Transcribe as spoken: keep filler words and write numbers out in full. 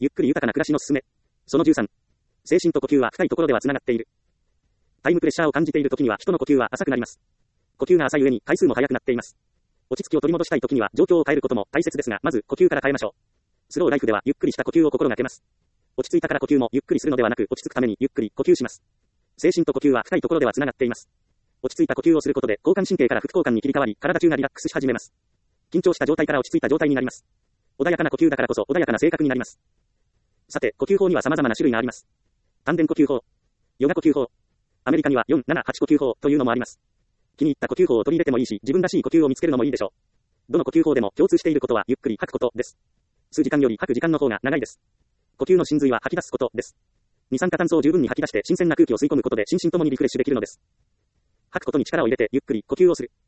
ゆっくり豊かな暮らしのすすめ。そのじゅうさん。精神と呼吸は深いところではつながっている。タイムプレッシャーを感じている時には人の呼吸は浅くなります。呼吸が浅い上に回数も速くなっています。落ち着きを取り戻したい時には状況を変えることも大切ですが、まず呼吸から変えましょう。スローライフではゆっくりした呼吸を心がけます。落ち着いたから呼吸もゆっくりするのではなく、落ち着くためにゆっくり呼吸します。精神と呼吸は深いところではつながっています。落ち着いた呼吸をすることで交感神経から副交感に切り替わり、体中がリラックスし始めます。緊張した状態から落ち着いた状態になります。穏やかな呼吸だからこそ穏やかな性格になります。さて、呼吸法には様々な種類があります。丹田呼吸法、ヨガ呼吸法、アメリカにはよん、なな、はち呼吸法というのもあります。気に入った呼吸法を取り入れてもいいし、自分らしい呼吸を見つけるのもいいでしょう。どの呼吸法でも共通していることはゆっくり吐くことです。数時間より吐く時間の方が長いです。呼吸の真髄は吐き出すことです。二酸化炭素を十分に吐き出して新鮮な空気を吸い込むことで心身ともにリフレッシュできるのです。吐くことに力を入れてゆっくり呼吸をする。